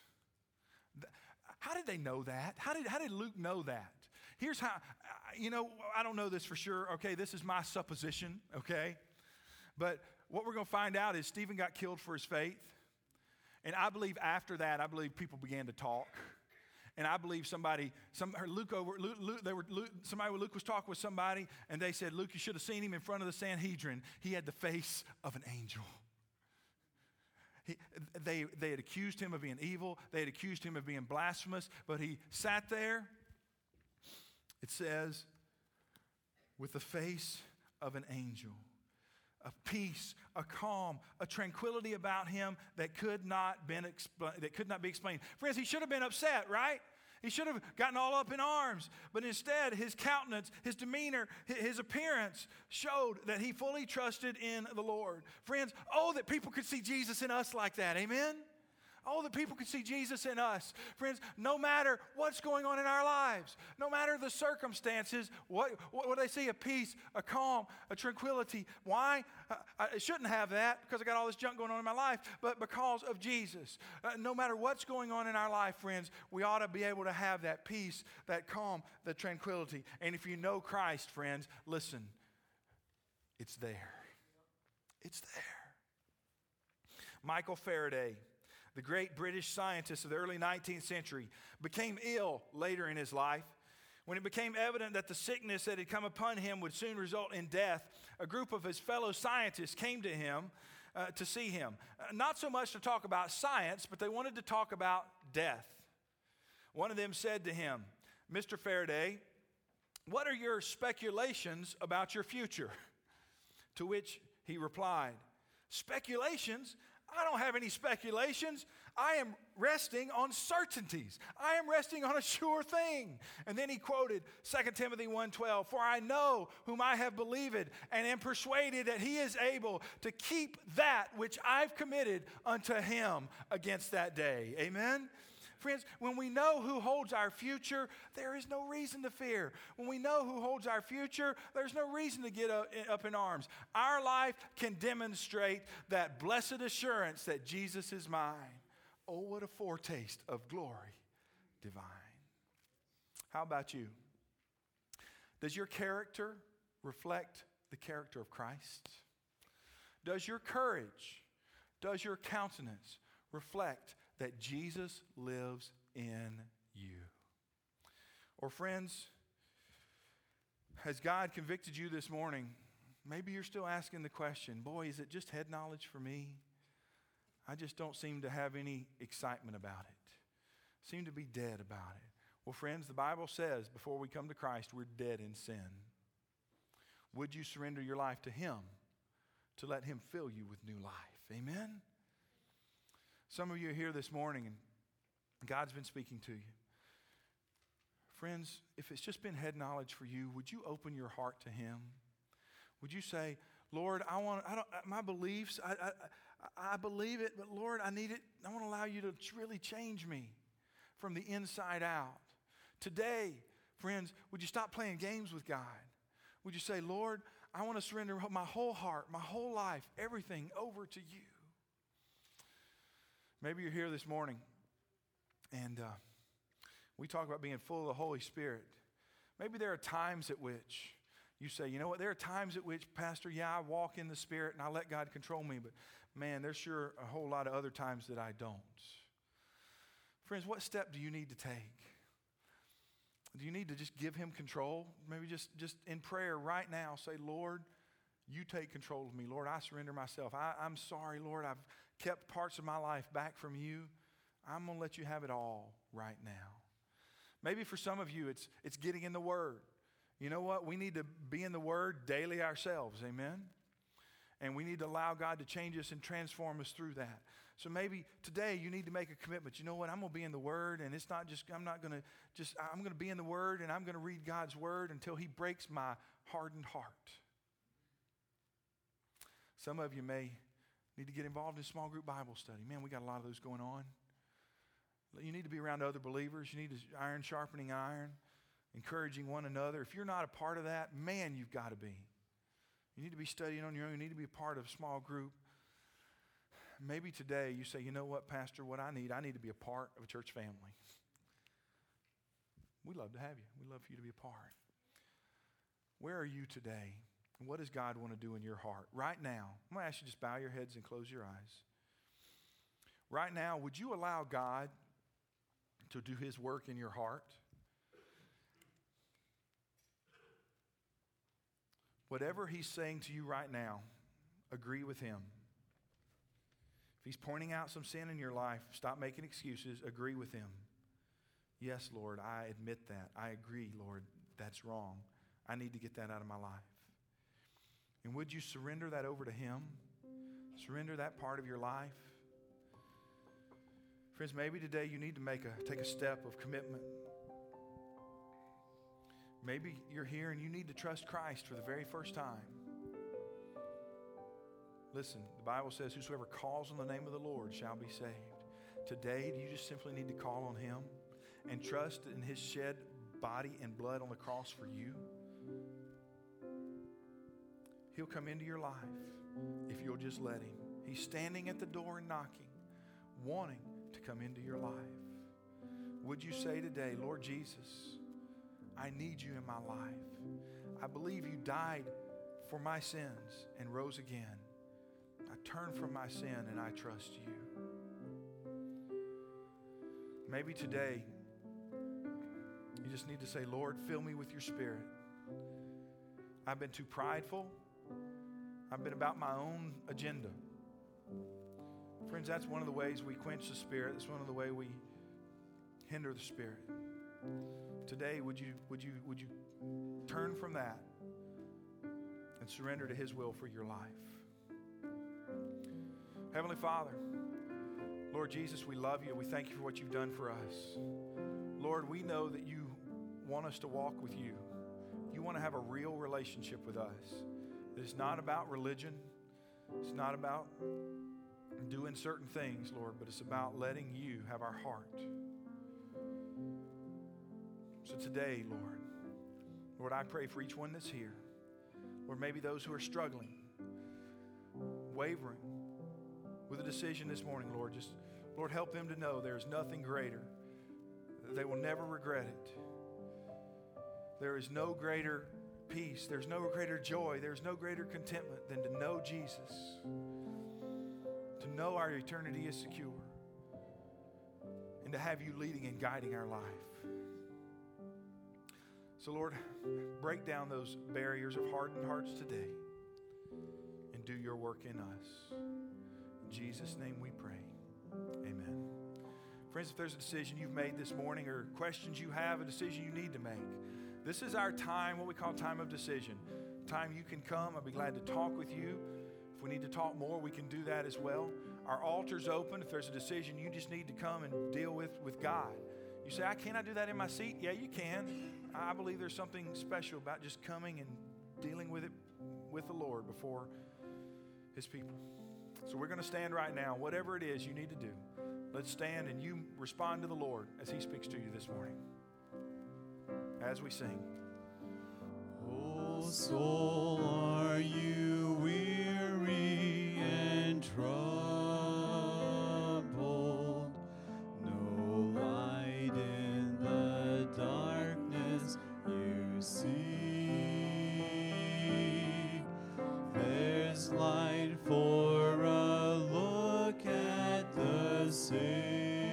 How did they know that? How did, how did Luke know that? Here's how, you know, I don't know this for sure. Okay, this is my supposition, okay? But what we're going to find out is Stephen got killed for his faith. And I believe after that, I believe people began to talk. And I believe somebody, some Luke over, Luke, Luke, they were, Luke, somebody, Luke was talking with somebody, and they said, Luke, you should have seen him in front of the Sanhedrin. He had the face of an angel. He, they, they had accused him of being evil. They had accused him of being blasphemous. But he sat there, it says, with the face of an angel. A peace, a calm, a tranquility about him that could not been expl- that could not be explained. Friends, he should have been upset, right? He should have gotten all up in arms. But instead, his countenance, his demeanor, his appearance showed that he fully trusted in the Lord. Friends, oh, that people could see Jesus in us like that. Amen? Oh, that people could see Jesus in us. Friends, no matter what's going on in our lives, no matter the circumstances, what, what, what they see? A peace, a calm, a tranquility. Why? I, I shouldn't have that because I got all this junk going on in my life, but because of Jesus. Uh, no matter what's going on in our life, friends, we ought to be able to have that peace, that calm, that tranquility. And if you know Christ, friends, listen, it's there. It's there. Michael Faraday, the great British scientist of the early nineteenth century, became ill later in his life. When it became evident that the sickness that had come upon him would soon result in death, a group of his fellow scientists came to him uh, to see him. Uh, not so much to talk about science, but they wanted to talk about death. One of them said to him, Mister Faraday, what are your speculations about your future? To which he replied, speculations? I don't have any speculations. I am resting on certainties. I am resting on a sure thing. And then he quoted Second Timothy one twelve, for I know whom I have believed and am persuaded that he is able to keep that which I've committed unto him against that day. Amen? Friends, when we know who holds our future, there is no reason to fear. When we know who holds our future, there's no reason to get up in arms. Our life can demonstrate that blessed assurance that Jesus is mine. Oh, what a foretaste of glory divine. How about you? Does your character reflect the character of Christ? Does your courage, does your countenance reflect that Jesus lives in you? Or friends, has God convicted you this morning? Maybe you're still asking the question, boy, is it just head knowledge for me? I just don't seem to have any excitement about it. Seem to be dead about it. Well, friends, the Bible says before we come to Christ, we're dead in sin. Would you surrender your life to him to let him fill you with new life? Amen? Some of you are here this morning and God's been speaking to you. Friends, if it's just been head knowledge for you, would you open your heart to Him? Would you say, Lord, I want, I don't, my beliefs, I, I, I believe it, but Lord, I need it. I want to allow you to really change me from the inside out. Today, friends, would you stop playing games with God? Would you say, Lord, I want to surrender my whole heart, my whole life, everything over to you? Maybe you're here this morning and uh, we talk about being full of the Holy Spirit. Maybe there are times at which you say, you know what, there are times at which, Pastor, yeah, I walk in the Spirit and I let God control me, but man, there's sure a whole lot of other times that I don't. Friends, what step do you need to take? Do you need to just give Him control? Maybe just, just in prayer right now, say, Lord, you take control of me. Lord, I surrender myself. I, I'm sorry, Lord, I've kept parts of my life back from you. I'm going to let you have it all right now. Maybe for some of you, it's, it's getting in the Word. You know what? We need to be in the Word daily ourselves, amen? And we need to allow God to change us and transform us through that. So maybe today you need to make a commitment. You know what? I'm going to be in the Word, and it's not just, I'm not going to just, I'm going to be in the Word, and I'm going to read God's Word until He breaks my hardened heart. Some of you may need to get involved in small group Bible study. Man, we got a lot of those going on. You need to be around other believers. You need to iron sharpening iron, encouraging one another. If you're not a part of that, man, you've got to be. You need to be studying on your own. You need to be a part of a small group. Maybe today you say, you know what, Pastor, what I need, I need to be a part of a church family. We'd love to have you. We'd love for you to be a part. Where are you today? And what does God want to do in your heart? Right now, I'm going to ask you to just bow your heads and close your eyes. Right now, would you allow God to do His work in your heart? Whatever He's saying to you right now, agree with Him. If He's pointing out some sin in your life, stop making excuses, agree with Him. Yes, Lord, I admit that. I agree, Lord, that's wrong. I need to get that out of my life. And would you surrender that over to Him? Surrender that part of your life? Friends, maybe today you need to make a take a step of commitment. Maybe you're here and you need to trust Christ for the very first time. Listen, the Bible says, whosoever calls on the name of the Lord shall be saved. Today, you just simply need to call on Him and trust in His shed body and blood on the cross for you. He'll come into your life if you'll just let Him. He's standing at the door and knocking, wanting to come into your life. Would you say today, Lord Jesus, I need you in my life. I believe you died for my sins and rose again. I turn from my sin and I trust you. Maybe today you just need to say, Lord, fill me with your Spirit. I've been too prideful. I've been about my own agenda. Friends, that's one of the ways we quench the Spirit. That's one of the ways we hinder the Spirit. Today, would you, would you, would you turn from that and surrender to His will for your life? Heavenly Father, Lord Jesus, we love you. We thank you for what you've done for us. Lord, we know that you want us to walk with you. You want to have a real relationship with us. It's not about religion. It's not about doing certain things, Lord, but it's about letting you have our heart. So today, Lord, Lord, I pray for each one that's here. Or maybe those who are struggling, wavering with a decision this morning, Lord. Just, Lord, help them to know there is nothing greater. They will never regret it. There is no greater peace. There's no greater joy. There's no greater contentment than to know Jesus. To know our eternity is secure. And to have you leading and guiding our life. So, Lord, break down those barriers of hardened hearts today and do your work in us. In Jesus' name we pray. Amen. Friends, if there's a decision you've made this morning or questions you have, a decision you need to make, this is our time, what we call time of decision. Time you can come. I'll be glad to talk with you. If we need to talk more, we can do that as well. Our altar's open. If there's a decision you just need to come and deal with with God, you You say, I cannot do that in my seat? Yeah, you can. I believe there's something special about just coming and dealing with it with the Lord before His people. So we're going to stand right now. Whatever it is you need to do, let's stand and you respond to the Lord as He speaks to you this morning. As we sing. Oh, soul, are you weary and troubled? No light in the darkness you see. There's light for a look at the Savior.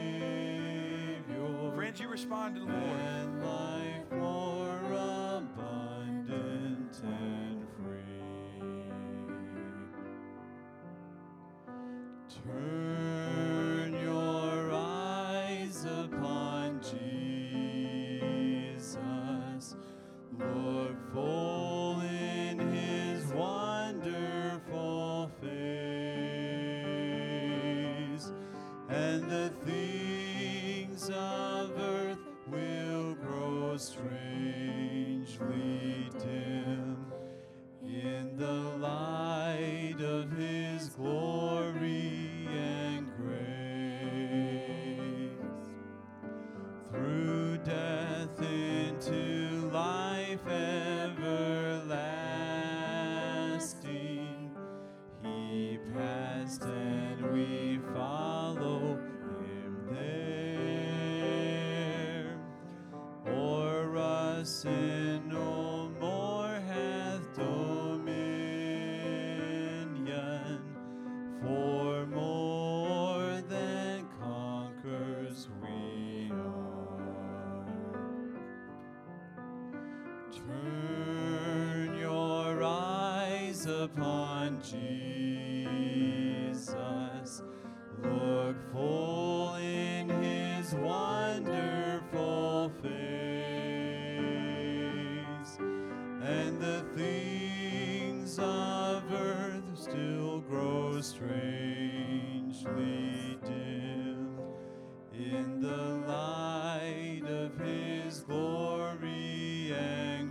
Friends, you respond to the Lord. And life more abundant and free. Turn your eyes upon Jesus. Look full in His wonderful face, and the things of earth will grow strangely dim in the light of His glory and grace. Through death into life everlasting, He passed and we follow Him there. O'er us sin no more hath dominion, for more than conquerors we are. Turn your eyes upon Jesus. Look full in His wonderful face, and the things of earth still grow strangely dim in the light of His glory and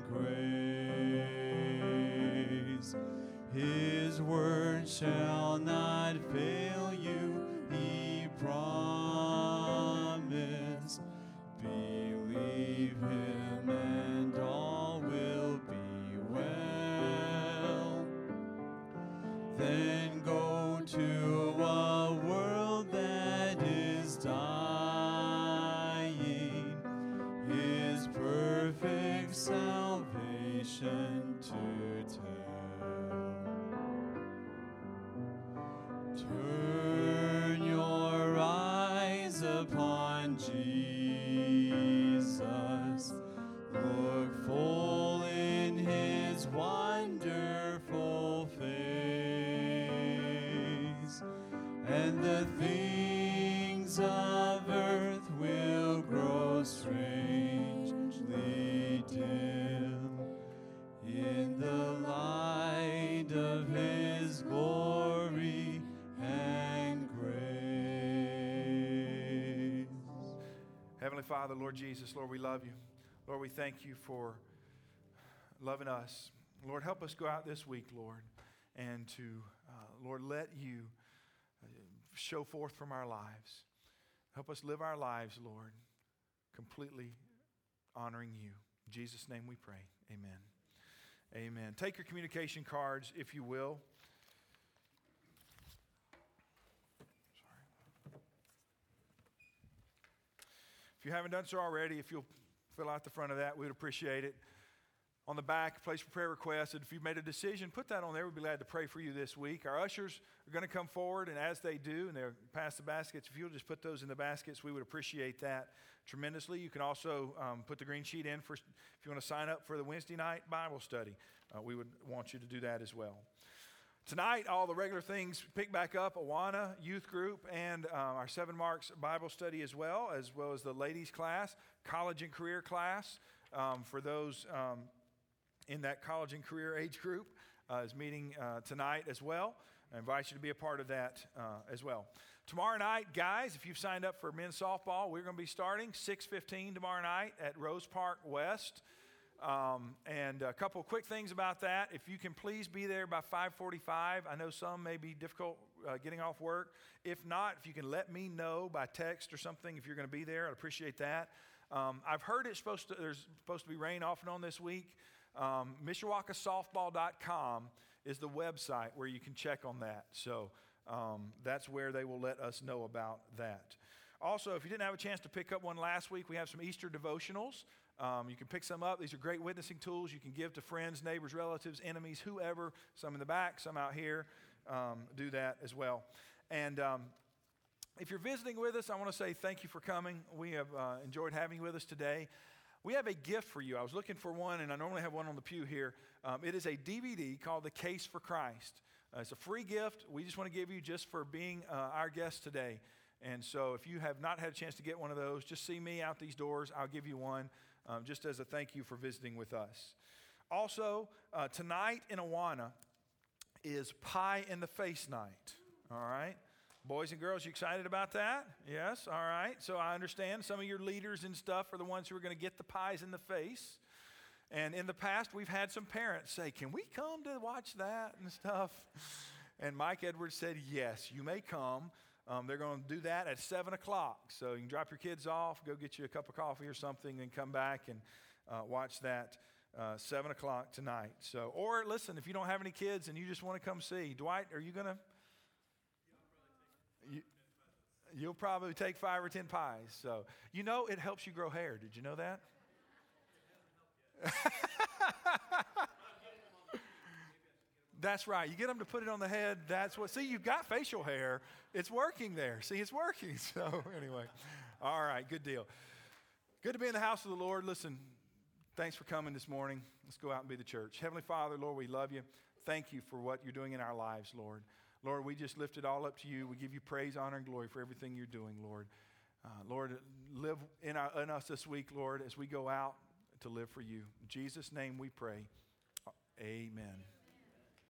grace. His word shall not fail you, He promised. Believe Him and all will be well. Then go to a world that is dying, His perfect salvation to tell. Turn your eyes upon Jesus. Look full in His wonderful face, and the things of earth will grow strangely dim in the light of His glory and grace. Heavenly Father, Lord Jesus, Lord, we love you. Lord, we thank you for loving us. Lord, help us go out this week, Lord, and to, uh, Lord, let you uh, show forth from our lives. Help us live our lives, Lord, completely honoring you. In Jesus' name we pray. Amen. Amen. Take your communication cards, if you will. Sorry. If you haven't done so already, if you'll fill out the front of that, we'd appreciate it. On the back, place for prayer requests. And if you've made a decision, put that on there. We'd be glad to pray for you this week. Our ushers are going to come forward, and as they do, and they'll pass the baskets, if you'll just put those in the baskets, we would appreciate that tremendously. You can also um, put the green sheet in for if you want to sign up for the Wednesday night Bible study. Uh, we would want you to do that as well. Tonight, all the regular things pick back up, Awana Youth Group and uh, our Seven Marks Bible study as well, as well as the ladies class, college and career class um, for those um, in that college and career age group uh, is meeting uh, tonight as well. I invite you to be a part of that uh, as well. Tomorrow night, guys, if you've signed up for men's softball, we're going to be starting six fifteen tomorrow night at Rose Park West. Um, and a couple of quick things about that. If you can please be there by five forty-five. I know some may be difficult uh, getting off work. If not, if you can let me know by text or something if you're going to be there, I'd appreciate that. Um, I've heard it's supposed to, there's supposed to be rain off and on this week. Um, Mishawaka Softball dot com is the website where you can check on that. So um, that's where they will let us know about that. Also, if you didn't have a chance to pick up one last week, we have some Easter devotionals. Um, you can pick some up. These are great witnessing tools you can give to friends, neighbors, relatives, enemies, whoever. Some in the back, some out here. Um, do that as well. And um, if you're visiting with us, I want to say thank you for coming. We have uh, enjoyed having you with us today. We have a gift for you. I was looking for one, and I normally have one on the pew here. Um, it is a D V D called The Case for Christ. Uh, it's a free gift we just want to give you just for being uh, our guest today. And so if you have not had a chance to get one of those, just see me out these doors. I'll give you one. Um, just as a thank you for visiting with us. Also, uh, tonight in Awana is Pie in the Face night, all right? Boys and girls, you excited about that? Yes, all right. So I understand some of your leaders and stuff are the ones who are going to get the pies in the face. And in the past, we've had some parents say, can we come to watch that and stuff? And Mike Edwards said, yes, you may come. Um, they're going to do that at seven o'clock. So you can drop your kids off, go get you a cup of coffee or something, and come back and uh, watch that uh, seven o'clock tonight. So, or listen, if you don't have any kids and you just want to come see, Dwight, are you going to? You, you'll probably take five or ten pies. So, you know, it helps you grow hair. Did you know that? That's right. You get them to put it on the head. That's what. See, you've got facial hair. It's working there. See, it's working. So anyway, all right, good deal. Good to be in the house of the Lord. Listen, thanks for coming this morning. Let's go out and be the church. Heavenly Father, Lord, we love you. Thank you for what you're doing in our lives, Lord. Lord, we just lift it all up to you. We give you praise, honor, and glory for everything you're doing, Lord. Uh, Lord, live in, our, in us this week, Lord, as we go out to live for you. In Jesus' name we pray. Amen.